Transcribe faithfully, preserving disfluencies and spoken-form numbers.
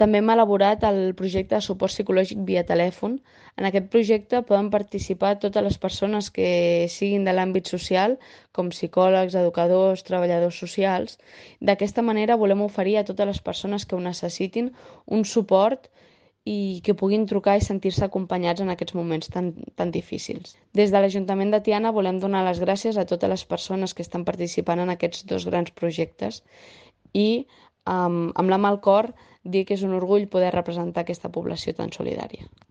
També hem elaborat el projecte de suport psicològic via telèfon. En aquest projecte poden participar totes les persones que siguin de l'àmbit social, com psicòlegs, educadors, treballadors socials. D'aquesta manera volem oferir a totes les persones que ho necessitin un suport i que puguin trucar i sentir-se acompanyats en aquests moments tan, tan difícils. Des de l'Ajuntament de Tiana volem donar les gràcies a totes les persones que estan participant en aquests dos grans projectes i, amb, amb la mà al cor, dir que és un orgull poder representar aquesta població tan solidària.